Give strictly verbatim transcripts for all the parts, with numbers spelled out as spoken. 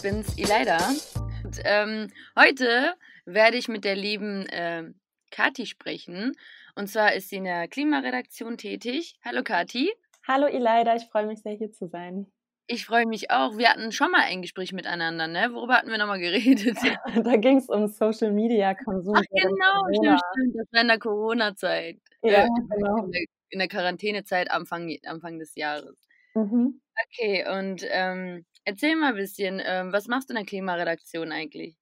bin's, Ileida. Und, ähm, heute werde ich mit der lieben äh, Kathi sprechen. Und zwar ist sie in der Klimaredaktion tätig. Hallo Kathi. Hallo Ileida, ich freue mich sehr, hier zu sein. Ich freue mich auch. Wir hatten schon mal ein Gespräch miteinander, ne? Worüber hatten wir nochmal geredet? Da ging es um Social Media Konsum. Ach genau, stimmt, stimmt. Das war in der Corona-Zeit. Ja, Äh, genau. in der, in der Quarantänezeit Anfang, Anfang des Jahres. Mhm. Okay, und ähm, erzähl mal ein bisschen, ähm, was machst du in der Klimaredaktion eigentlich?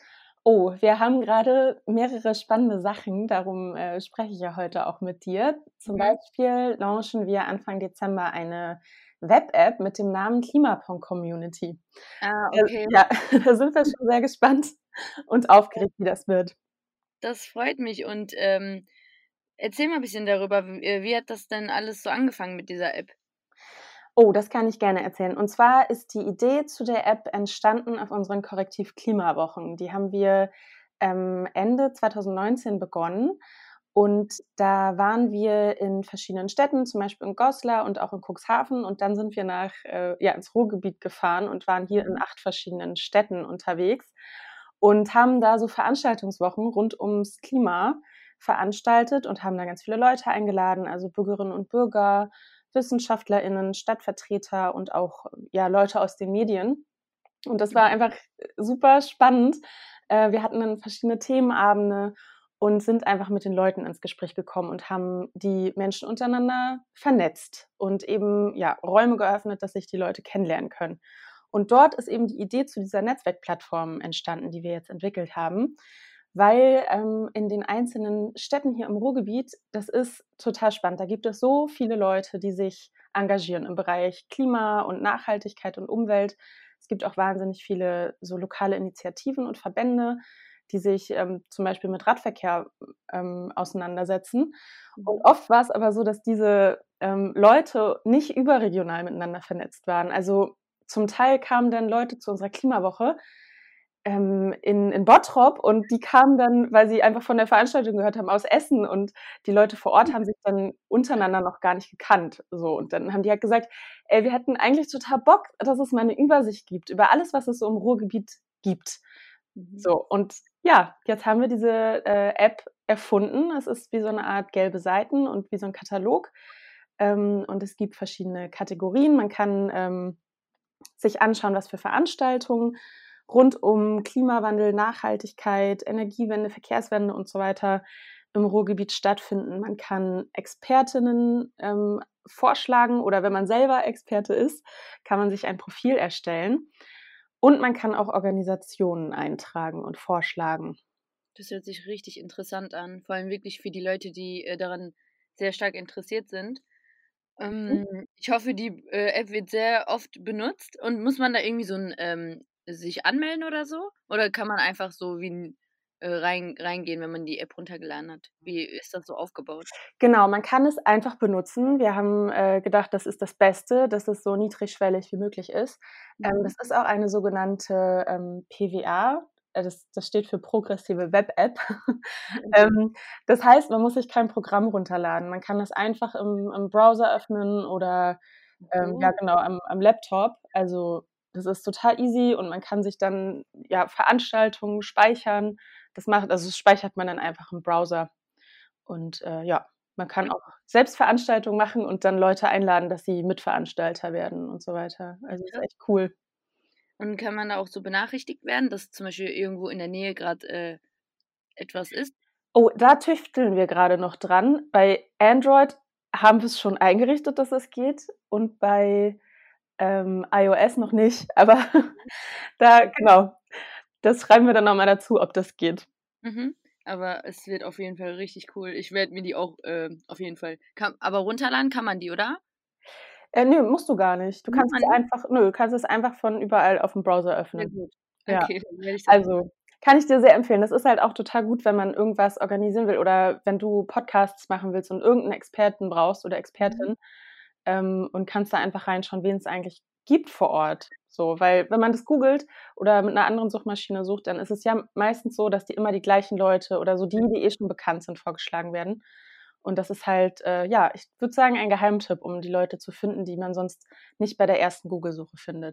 Oh, wir haben gerade mehrere spannende Sachen, darum äh, spreche ich ja heute auch mit dir. Zum Mhm. Beispiel launchen wir Anfang Dezember eine Web-App mit dem Namen Klimapong Community. Ah, Äh, okay. ja, da sind wir schon sehr gespannt und aufgeregt, wie das wird. Das freut mich und ähm, erzähl mal ein bisschen darüber, wie, äh, wie hat das denn alles so angefangen mit dieser App? Oh, das kann ich gerne erzählen. Und zwar ist die Idee zu der App entstanden auf unseren Korrektiv-Klimawochen. Die haben wir ähm, Ende zwanzig neunzehn begonnen. Und da waren wir in verschiedenen Städten, zum Beispiel in Goslar und auch in Cuxhaven. Und dann sind wir nach, äh, ja, ins Ruhrgebiet gefahren und waren hier in Mhm. acht verschiedenen Städten unterwegs und haben da so Veranstaltungswochen rund ums Klima veranstaltet und haben da ganz viele Leute eingeladen, also Bürgerinnen und Bürger, WissenschaftlerInnen, Stadtvertreter und auch ja, Leute aus den Medien. Und das war einfach super spannend. Äh, wir hatten dann verschiedene Themenabende und sind einfach mit den Leuten ins Gespräch gekommen und haben die Menschen untereinander vernetzt und eben ja, Räume geöffnet, dass sich die Leute kennenlernen können. Und dort ist eben die Idee zu dieser Netzwerkplattform entstanden, die wir jetzt entwickelt haben, weil ähm, in den einzelnen Städten hier im Ruhrgebiet, das ist total spannend. Da gibt es so viele Leute, die sich engagieren im Bereich Klima und Nachhaltigkeit und Umwelt. Es gibt auch wahnsinnig viele so lokale Initiativen und Verbände, die sich ähm, zum Beispiel mit Radverkehr ähm, auseinandersetzen. Und oft war es aber so, dass diese ähm, Leute nicht überregional miteinander vernetzt waren. Also zum Teil kamen dann Leute zu unserer Klimawoche ähm, in, in Bottrop und die kamen dann, weil sie einfach von der Veranstaltung gehört haben, aus Essen und die Leute vor Ort haben sich dann untereinander noch gar nicht gekannt. So, und dann haben die halt gesagt, ey, wir hätten eigentlich total Bock, dass es mal eine Übersicht gibt über alles, was es so im Ruhrgebiet gibt. Mhm. So, und ja, jetzt haben wir diese äh, App erfunden. Es ist wie so eine Art gelbe Seiten und wie so ein Katalog. Ähm, und es gibt verschiedene Kategorien. Man kann ähm, sich anschauen, was für Veranstaltungen rund um Klimawandel, Nachhaltigkeit, Energiewende, Verkehrswende und so weiter im Ruhrgebiet stattfinden. Man kann Expertinnen ähm, vorschlagen oder wenn man selber Experte ist, kann man sich ein Profil erstellen. Und man kann auch Organisationen eintragen und vorschlagen. Das hört sich richtig interessant an, vor allem wirklich für die Leute, die äh, daran sehr stark interessiert sind. Ähm, ich hoffe, die äh, App wird sehr oft benutzt und muss man da irgendwie so ein ähm, sich anmelden oder so? Oder kann man einfach so wie 'n äh, rein reingehen, wenn man die App runtergeladen hat? Wie ist das so aufgebaut? Genau, man kann es einfach benutzen. Wir haben äh, gedacht, das ist das Beste, dass es so niedrigschwellig wie möglich ist. Ähm, Mhm. das ist auch eine sogenannte ähm, P W A. Äh, Das, das steht für progressive Web App. Okay. ähm, das heißt, man muss sich kein Programm runterladen. Man kann das einfach im, im Browser öffnen oder ähm, ja So. genau am, am Laptop. Also das ist total easy und man kann sich dann ja Veranstaltungen speichern. Das macht, also das speichert man dann einfach im Browser. Und äh, ja, man kann auch selbst Veranstaltungen machen und dann Leute einladen, dass sie Mitveranstalter werden und so weiter. Also, ist Krass. echt cool. Und kann man da auch so benachrichtigt werden, dass zum Beispiel irgendwo in der Nähe gerade äh, etwas ist? Oh, da tüfteln wir grade noch dran. Bei Android haben wir's schon eingerichtet, dass das geht und bei, ähm, iOS noch nicht, aber da genau, das schreiben wir dann noch mal dazu, ob das geht. Mhm. Aber es wird auf jeden Fall richtig cool. Ich werde mir die auch, ähm, auf jeden Fall kann aber runterladen kann man die, oder? Äh, ne, musst du gar nicht. Du Muss kannst man es nicht? einfach nö, du kannst es einfach von überall aufm Browser Sehr öffnen. gut. Ja. Okay, dann werde ich das mal machen. Also, kann ich dir sehr empfehlen. Das ist halt auch total gut, wenn man irgendwas organisieren will oder wenn du Podcasts machen willst und irgend 'n Experten brauchst oder Mhm. Expertin, ähm, und kannst da einfach reinschauen, wen es eigentlich gibt vor Ort. So, weil wenn man das googelt oder mit 'ner anderen Suchmaschine sucht, dann ist es ja meistens so, dass die immer die gleichen Leute oder so die, die eh schon bekannt sind, vorgeschlagen werden. Und das ist halt, äh, ja, ich würde sagen, ein Geheimtipp, um die Leute zu finden, die man sonst nicht bei der ersten Google-Suche findet.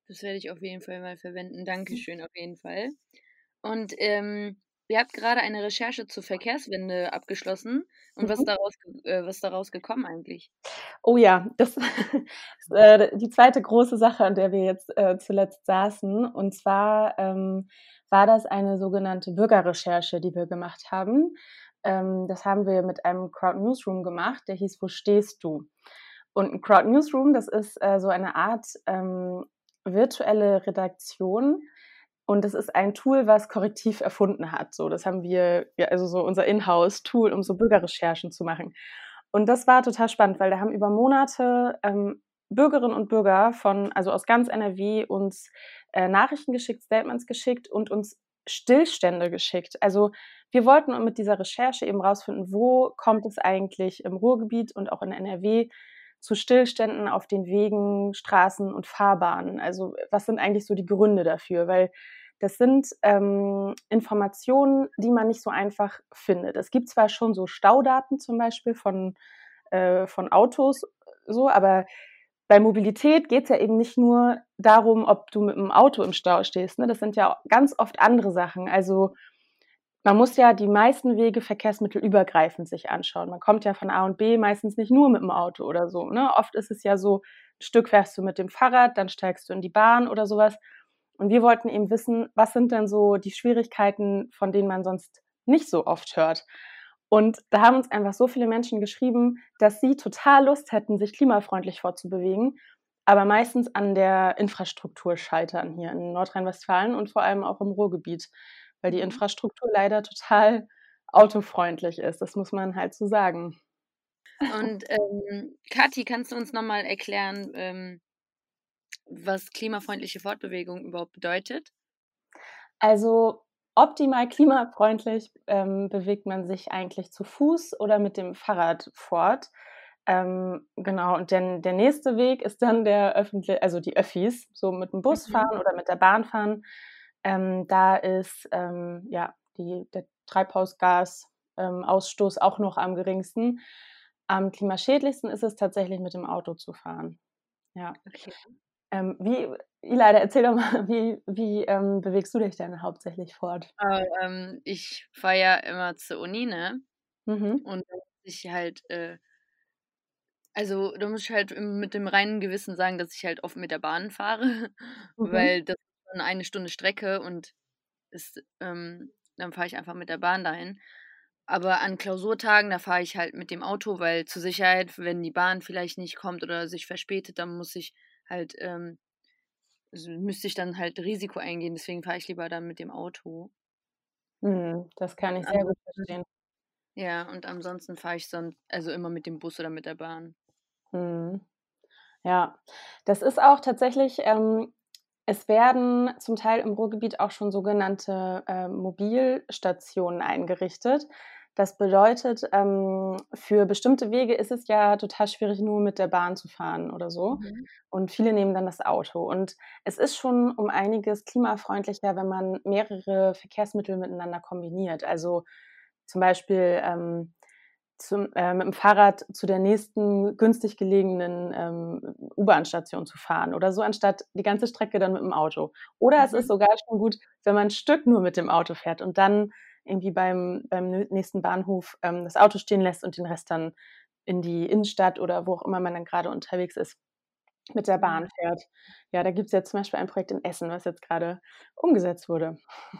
Das werde ich auf jeden Fall mal verwenden. Dankeschön auf jeden Fall. Und, ähm, ihr habt grade eine Recherche zur Verkehrswende abgeschlossen. Und was Mhm. daraus äh, was daraus gekommen eigentlich? Oh ja, das ist, äh, die zweite große Sache, an der wir jetzt, äh, zuletzt saßen. Und zwar, ähm, war das eine sogenannte Bürgerrecherche, die wir gemacht haben. Ähm, das haben wir mit einem Crowd Newsroom gemacht, der hieß „Wo stehst du?“ Und 'n Crowd Newsroom, das ist, äh, so eine Art, ähm, virtuelle Redaktion. Und das ist ein Tool, was Correctiv erfunden hat. So, das haben wir ja, also so unser Inhouse-Tool, um so Bürgerrecherchen zu machen. Und das war total spannend, weil da haben über Monate, ähm, Bürgerinnen und Bürger von also aus ganz N R W uns, äh, Nachrichten geschickt, Statements geschickt und uns Stillstände geschickt. Also, wir wollten mit dieser Recherche eben rausfinden, wo kommt es eigentlich im Ruhrgebiet und auch in N R W zu Stillständen auf den Wegen, Straßen und Fahrbahnen. Also, was sind eigentlich so die Gründe dafür? Weil das sind, ähm, Informationen, die man nicht so einfach findet. Es gibt zwar schon so Staudaten zum Beispiel von äh, von Autos so, aber bei Mobilität geht's ja eben nicht nur darum, ob du mit 'm Auto im Stau stehst, ne? Das sind ja ganz oft andere Sachen. Also, man muss ja die meisten Wege verkehrsmittelübergreifend sich anschauen. Man kommt ja von A und B meistens nicht nur mit 'm Auto oder so, ne? Oft ist es ja so, 'n Stück fährst du mit dem Fahrrad, dann steigst du in die Bahn oder so was. Und wir wollten eben wissen, was sind denn so die Schwierigkeiten, von denen man sonst nicht so oft hört? Und da haben uns einfach so viele Menschen geschrieben, dass sie total Lust hätten, sich klimafreundlich fortzubewegen, aber meistens an der Infrastruktur scheitern hier in Nordrhein-Westfalen und vor allem auch im Ruhrgebiet, weil die Mhm. Infrastruktur leider total autofreundlich ist. Das muss man halt so sagen. Und, ähm, Kathi, kannst du uns noch mal erklären, ähm, was klimafreundliche Fortbewegung überhaupt bedeutet? Also, optimal klimafreundlich, ähm, bewegt man sich eigentlich zu Fuß oder mit dem Fahrrad fort. Ähm, genau, und denn der nächste Weg ist dann der öffentli also die Öffis, so mit dem Bus Mhm. fahren oder mit der Bahn fahren. Ähm, da ist, ähm, ja, die der Treibhausgas ähm, Ausstoß auch noch am geringsten. Am klimaschädlichsten ist es tatsächlich, mit dem Auto zu fahren. Ja. Okay. Ähm, wie Ileida, erzähl doch mal, wie wie, ähm, bewegst du dich denn hauptsächlich fort? Äh, ähm, ich fahre ja immer zur Uni, ne? Mhm. Und da muss ich halt, äh also, da muss ich halt, ähm, mit dem reinen Gewissen sagen, dass ich halt oft mit der Bahn fahre, Mhm. weil das ist dann eine Stunde Strecke und ist ähm, dann fahre ich einfach mit der Bahn dahin. Aber an Klausurtagen, da fahre ich halt mit dem Auto, weil zur Sicherheit, wenn die Bahn vielleicht nicht kommt oder sich verspätet, dann muss ich halt, ähm also, müsste ich dann halt Risiko eingehen, deswegen fahre ich lieber dann mit dem Auto. Mhm, das kann ich sehr gut Ansonsten verstehen. ja, und ansonsten fahre ich sonst also immer mit dem Bus oder mit der Bahn. Mhm. Ja, das ist auch tatsächlich ähm, es werden zum Teil im Ruhrgebiet auch schon sogenannte, ähm, Mobilstationen eingerichtet. Das bedeutet, ähm, für bestimmte Wege ist es ja total schwierig, nur mit der Bahn zu fahren oder so. Mhm. Und viele nehmen dann das Auto. Und es ist schon um einiges klimafreundlicher, wenn man mehrere Verkehrsmittel miteinander kombiniert. Also, zum Beispiel, ähm, zum äh, mit dem Fahrrad zu der nächsten günstig gelegenen, ähm, U-Bahn-Station zu fahren oder so, anstatt die ganze Strecke dann mit dem Auto. Oder es ist Mhm. sogar schon gut, wenn man 'n Stück nur mit dem Auto fährt und dann irgendwie beim beim nö nächsten Bahnhof, ähm, das Auto stehen lässt und den Rest dann in die Innenstadt oder wo auch immer man dann grade unterwegs ist, mit der Ja. Bahn fährt. Ja, da gibt's jetzt zum Beispiel ein Projekt in Essen, was jetzt grade umgesetzt wurde.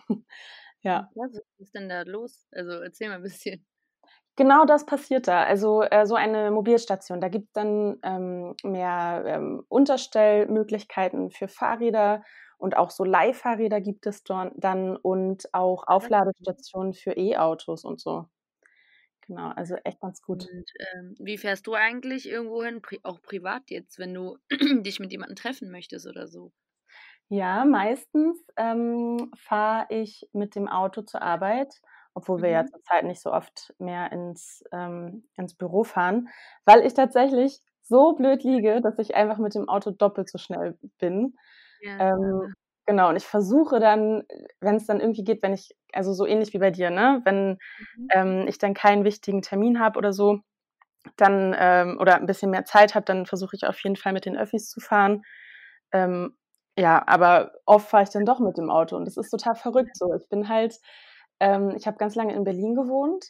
Hm, Ja. klasse. Was ist denn da los? Also, erzähl mal 'n bisschen. Genau das passiert da. Also, äh, so eine Mobilstation, da gibt's dann, ähm, mehr, ähm, Unterstellmöglichkeiten für Fahrräder und auch so Leihfahrräder gibt es dorn dann und auch Aufladestationen für E-Autos und so. Genau, also echt ganz gut. Und, ähm, wie fährst du eigentlich irgendwohin, pri auch privat jetzt, wenn du dich mit jemandem treffen möchtest oder so? Ja, meistens, ähm, fahre ich mit dem Auto zur Arbeit, obwohl wir ja Mhm. zurzeit nicht so oft mehr ins ähm, ins Büro fahren, weil ich tatsächlich so blöd liege, dass ich einfach mit dem Auto doppelt so schnell bin. Ja, Ähm, schade. genau, und ich versuche dann, wenn's dann irgendwie geht, wenn ich also so ähnlich wie bei dir, ne? Wenn, Mhm. ähm, ich dann keinen wichtigen Termin habe oder so, dann ähm, oder 'n bisschen mehr Zeit habe, dann versuche ich auf jeden Fall mit den Öffis zu fahren. Ähm Ja, aber oft fahre ich dann doch mit dem Auto und das ist total verrückt so. Ich bin halt ähm, ich habe ganz lange in Berlin gewohnt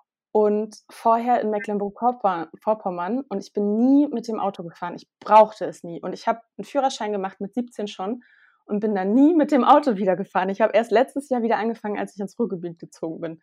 und vorher in Mecklenburg-Vorpa Vorpommern und ich bin nie mit dem Auto gefahren. Ich brauchte es nie und ich habe 'n Führerschein gemacht mit siebzehn schon und bin dann nie mit dem Auto wieder gefahren. Ich habe erst letztes Jahr wieder angefangen, als ich ins Ruhrgebiet gezogen bin.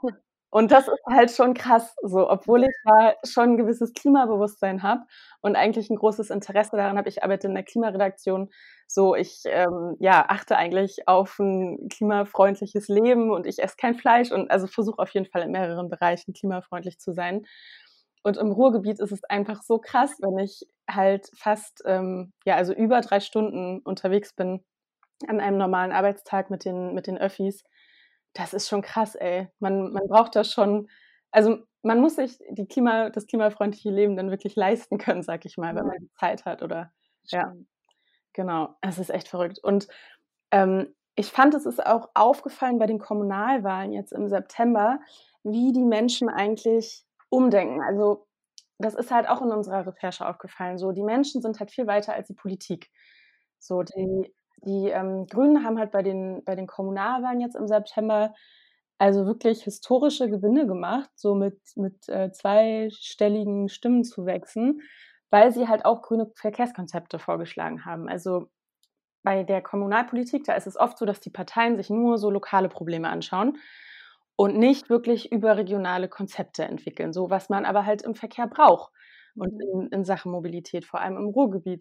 Und das ist halt schon krass so, obwohl ich da schon 'n gewisses Klimabewusstsein habe und eigentlich 'n großes Interesse daran habe. Ich arbeite in der Klimaredaktion, so ich, ähm, ja, achte eigentlich auf 'n klimafreundliches Leben und ich esse kein Fleisch und also versuche auf jeden Fall in mehreren Bereichen klimafreundlich zu sein. Und im Ruhrgebiet ist es einfach so krass, wenn ich halt fast, ähm, ja, also über drei Stunden unterwegs bin an einem normalen Arbeitstag mit den mit den Öffis. Das ist schon krass, ey. Man man braucht da schon also, man muss sich die Klima das klimafreundliche Leben dann wirklich leisten können, sage ich mal, wenn Ja, man die Zeit hat oder ja, stimmt. genau. Es ist echt verrückt. Und, ähm, ich fand, es ist auch aufgefallen bei den Kommunalwahlen jetzt im September, wie die Menschen eigentlich umdenken. Also, das ist halt auch in unserer Recherche aufgefallen, so die Menschen sind halt viel weiter als die Politik. So, die die, ähm, Grünen haben halt bei den bei den Kommunalwahlen jetzt im September also wirklich historische Gewinne gemacht, so mit mit, äh, zweistelligen Stimmenzuwächsen, weil sie halt auch grüne Verkehrskonzepte vorgeschlagen haben. Also, bei der Kommunalpolitik, da ist es oft so, dass die Parteien sich nur so lokale Probleme anschauen und nicht wirklich überregionale Konzepte entwickeln, so was man aber halt im Verkehr braucht und Mhm. in in Sachen Mobilität, vor allem im Ruhrgebiet.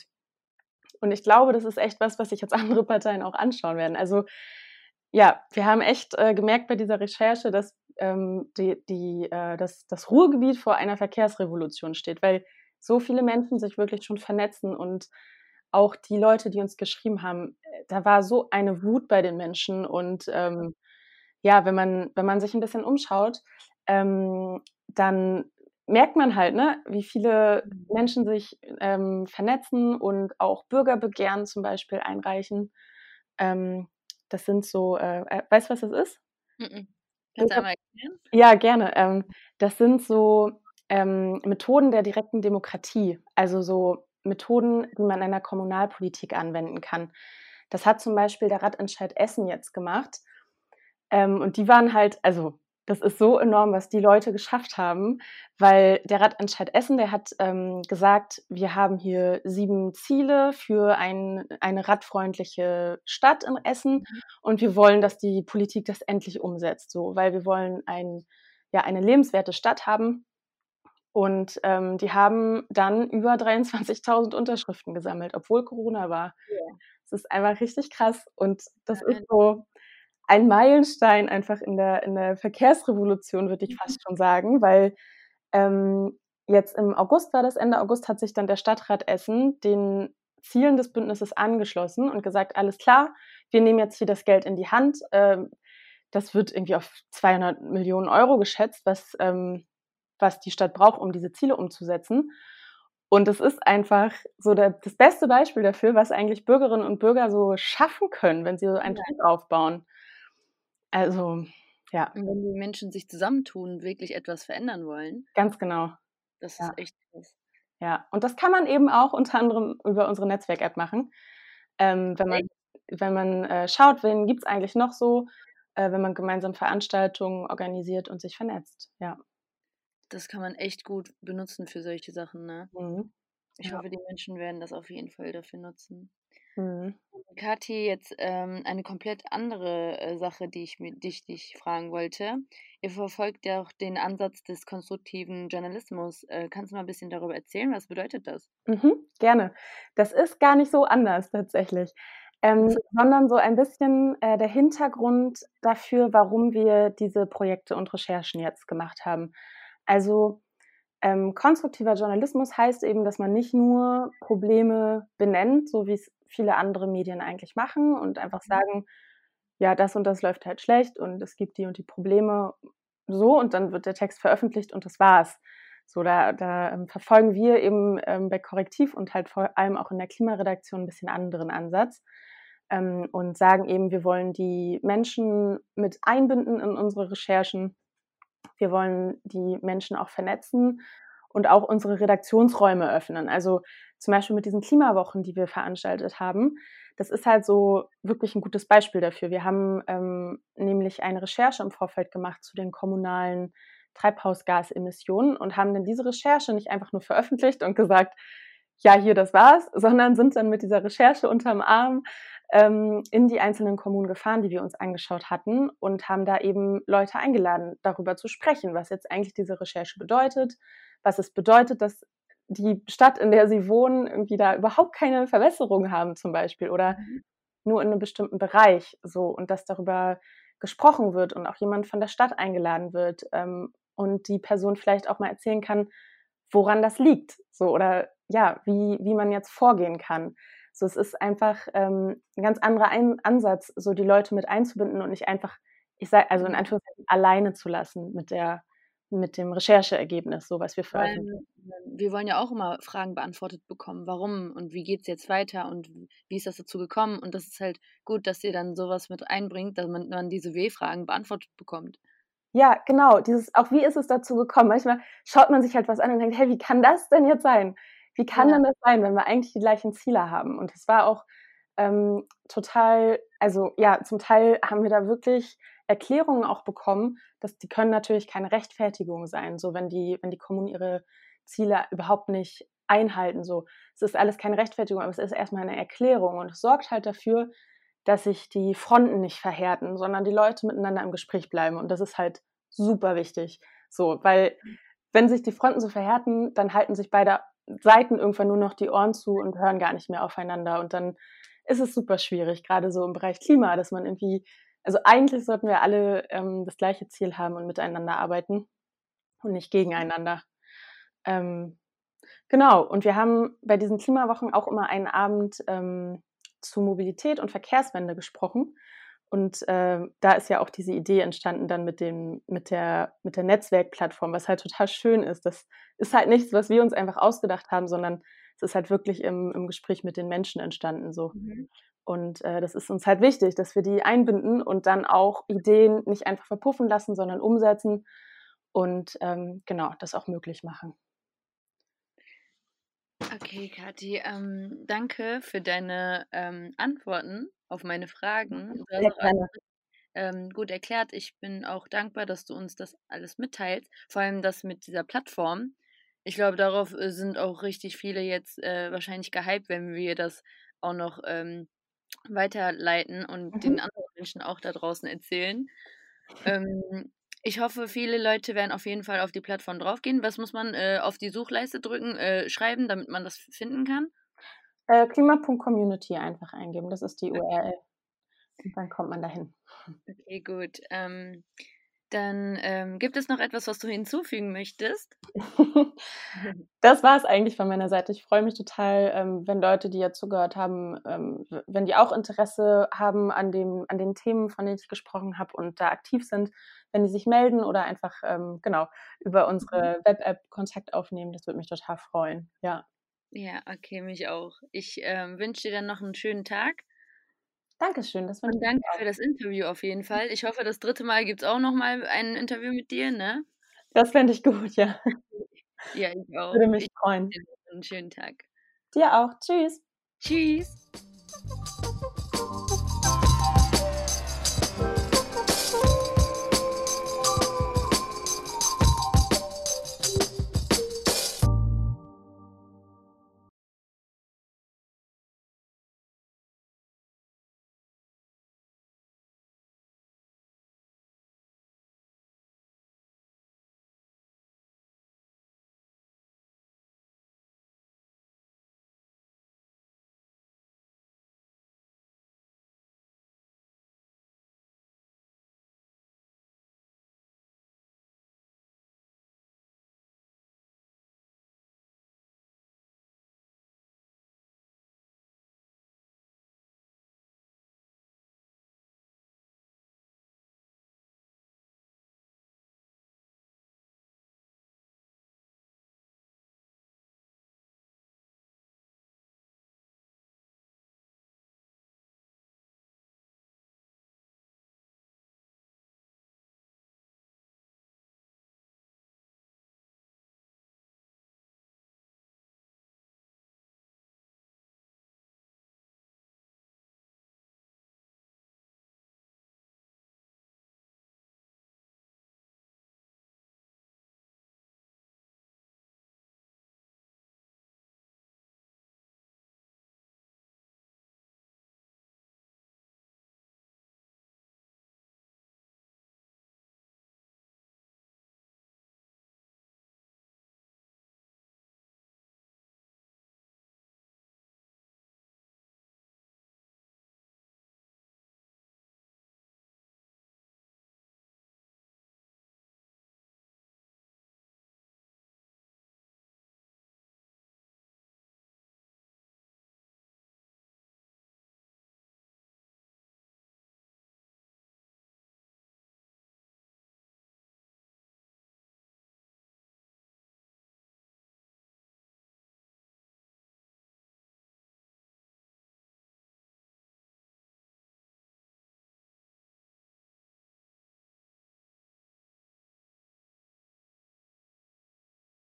Und ich glaube, das ist echt was, was sich jetzt andere Parteien auch anschauen werden. Also, ja, wir haben echt, äh, gemerkt bei dieser Recherche, dass, ähm, die die äh, dass das Ruhrgebiet vor einer Verkehrsrevolution steht, weil so viele Menschen sich wirklich schon vernetzen und auch die Leute, die uns geschrieben haben, äh, da war so eine Wut bei den Menschen und, ähm, ja, wenn man wenn man sich 'n bisschen umschaut, ähm, dann merkt man halt, ne, wie viele Mhm. Menschen sich, ähm, vernetzen und auch Bürgerbegehren zum Beispiel einreichen. Ähm, das sind so, äh äh, weißt du, was das ist? Mm. Kannst du Bürger einmal erklären? ja, gerne. Ähm, das sind so, ähm, Methoden der direkten Demokratie, also so Methoden, die man in der Kommunalpolitik anwenden kann. Das hat zum Beispiel der Ratentscheid Essen jetzt gemacht. Ähm, und die waren halt also, das ist so enorm, was die Leute geschafft haben, weil der Ratentscheid Essen, der hat, ähm, gesagt: „Wir haben hier sieben Ziele für ein eine radfreundliche Stadt in Essen Mhm. und wir wollen, dass die Politik das endlich umsetzt, so, weil wir wollen ein ja, eine lebenswerte Stadt haben.“ Und, ähm, die haben dann über dreiundzwanzigtausend Unterschriften gesammelt, obwohl Corona war. Ja. Das ist einfach richtig krass und das ist Nein. so ein Meilenstein einfach in der in der Verkehrsrevolution, würde ich Mhm. fast schon sagen, weil, ähm, jetzt im August war das Ende August hat sich dann der Stadtrat Essen den Zielen des Bündnisses angeschlossen und gesagt: „Alles klar, wir nehmen jetzt hier das Geld in die Hand.“ Ähm, das wird irgendwie auf zweihundert Millionen Euro geschätzt, was ähm, was die Stadt braucht, um diese Ziele umzusetzen. Und es ist einfach so der das beste Beispiel dafür, was eigentlich Bürgerinnen und Bürger so schaffen können, wenn sie so einen Ja. Druck aufbauen. Also, ja, Und wenn die Menschen sich zusammentun, wirklich etwas verändern wollen, ganz genau. das ist Ja, echt krass. ja. Und das kann man eben auch unter anderem über unsere Netzwerk-App machen. Ähm, wenn man Echt? wenn man, äh, schaut, wen gibt's eigentlich noch so, äh, wenn man gemeinsam Veranstaltungen organisiert und sich vernetzt, ja. Das kann man echt gut benutzen für solche Sachen, ne? Mhm. Ich Ja. hoffe, die Menschen werden das auf jeden Fall dafür nutzen. Mhm. Kathi, jetzt, ähm, eine komplett andere, äh, Sache, die ich mi die ich dich fragen wollte. Ihr verfolgt ja auch den Ansatz des konstruktiven Journalismus. Äh, kannst du mal 'n bisschen darüber erzählen? Was bedeutet das? Mhm, gerne. Das ist gar nicht so anders tatsächlich, Ach ähm, so. sondern so ein bisschen, äh, der Hintergrund dafür, warum wir diese Projekte und Recherchen jetzt gemacht haben. Also, ähm, konstruktiver Journalismus heißt eben, dass man nicht nur Probleme benennt, so wie's viele andere Medien eigentlich machen und einfach Mhm. sagen: „Ja, das und das läuft halt schlecht und es gibt die und die Probleme“, so und dann wird der Text veröffentlicht und das war's. So, da da, ähm, verfolgen wir eben, ähm, bei Korrektiv und halt vor allem auch in der Klimaredaktion 'n bisschen anderen Ansatz, ähm, und sagen eben, wir wollen die Menschen mit einbinden in unsere Recherchen. Wir wollen die Menschen auch vernetzen und auch unsere Redaktionsräume öffnen. Also zum Beispiel mit diesen Klimawochen, die wir veranstaltet haben. Das ist halt so wirklich ein gutes Beispiel dafür. Wir haben ähm, nämlich eine Recherche im Vorfeld gemacht zu den kommunalen Treibhausgasemissionen und haben dann diese Recherche nicht einfach nur veröffentlicht und gesagt, ja, hier, das war's, sondern sind dann mit dieser Recherche unterm Arm ähm, in die einzelnen Kommunen gefahren, die wir uns angeschaut hatten und haben da eben Leute eingeladen, darüber zu sprechen, was jetzt eigentlich diese Recherche bedeutet, was es bedeutet, dass die Stadt, in der sie wohnen, irgendwie da überhaupt keine Verwässerung haben zum Beispiel oder Mhm. nur in einem bestimmten Bereich so und dass darüber gesprochen wird und auch jemand von der Stadt eingeladen wird ähm, und die Person vielleicht auch mal erzählen kann, woran das liegt, so oder ja, wie, wie man jetzt vorgehen kann. So, es ist einfach ähm, ein ganz anderer ein Ansatz, so die Leute mit einzubinden und nicht einfach, ich sage, also in Ja. Anführungszeichen, alleine zu lassen mit der, mit dem Rechercheergebnis, so was wir Vor veröffentlichen. allem, ähm, wir wollen ja auch immer Fragen beantwortet bekommen. Warum und wie geht's jetzt weiter und w wie ist das dazu gekommen? Und das ist halt gut, dass ihr dann so was mit einbringt, damit man diese W-Fragen beantwortet bekommt. Ja, genau, dieses auch wie ist es dazu gekommen? Manchmal schaut man sich halt was an und denkt: „Hey, wie kann das denn jetzt sein? Wie kann Ja. denn das sein, wenn wir eigentlich die gleichen Ziele haben?“ Und es war auch, ähm, total also, ja, zum Teil haben wir da wirklich Erklärungen auch bekommen, dass die können natürlich keine Rechtfertigung sein, so wenn die wenn die Kommunen ihre Ziele überhaupt nicht einhalten, so. Es ist alles keine Rechtfertigung, aber es ist erst mal 'ne Erklärung und es sorgt halt dafür, dass sich die Fronten nicht verhärten, sondern die Leute miteinander im Gespräch bleiben und das ist halt super wichtig. So, weil wenn sich die Fronten so verhärten, dann halten sich beide Seiten irgendwann nur noch die Ohren zu und hören gar nicht mehr aufeinander und dann ist es super schwierig, grade so im Bereich Klima, dass man irgendwie also eigentlich sollten wir alle, ähm, das gleiche Ziel haben und miteinander arbeiten und nicht gegeneinander. Ähm, genau, und wir haben bei diesen Klimawochen auch immer einen Abend, ähm, zu Mobilität und Verkehrswende gesprochen. Und, ähm, da ist ja auch diese Idee entstanden dann mit dem mit der mit der Netzwerkplattform, was halt total schön ist. Das ist halt nichts, was wir uns einfach ausgedacht haben, sondern es ist halt wirklich im im Gespräch mit den Menschen entstanden so. Mhm. Und, äh, das ist uns halt wichtig, dass wir die einbinden und dann auch Ideen nicht einfach verpuffen lassen, sondern umsetzen und, ähm, genau, das auch möglich machen. Okay, Kathi, ähm, danke für deine, ähm, Antworten auf meine Fragen. Du hast Sehr auch alles, gerne. ähm, gut erklärt. Ich bin auch dankbar, dass du uns das alles mitteilst, vor allem das mit dieser Plattform. Ich glaube, darauf, äh, sind auch richtig viele jetzt, äh, wahrscheinlich gehypt, wenn wir das auch noch, ähm, weiterleiten und Mhm. den anderen Menschen auch da draußen erzählen. Ähm, ich hoffe, viele Leute werden auf jeden Fall auf die Plattform draufgehen. Was muss man, äh, auf die Suchleiste drücken äh, schreiben, damit man das finden kann? Äh, klima.community einfach eingeben, das ist die Okay, U R L und dann kommt man dahin. okay, gut. Ähm, dann, ähm, gibt es noch etwas, was du hinzufügen möchtest? Das war's eigentlich von meiner Seite. Ich freue mich total, ähm, wenn Leute, die jetzt zugehört haben, ähm, w wenn die auch Interesse haben an dem an den Themen, von denen ich gesprochen habe und da aktiv sind, wenn die sich melden oder einfach, ähm, genau, über Mhm. unsere Web-App Kontakt aufnehmen. Das würde mich total freuen. Ja. Ja, okay, mich auch. Ich, ähm, wünsche dir dann noch einen schönen Tag Dankeschön, das wünsche und ich dir danke für auch. das Interview auf jeden Fall. Ich hoffe, das dritte Mal gibt's auch noch mal ein Interview mit dir, ne? Das fände ich gut, ja. Ja, ich auch. Würde mich Ich freuen. wünsche dir noch 'n schönen Tag. Dir auch. Tschüss. Tschüss.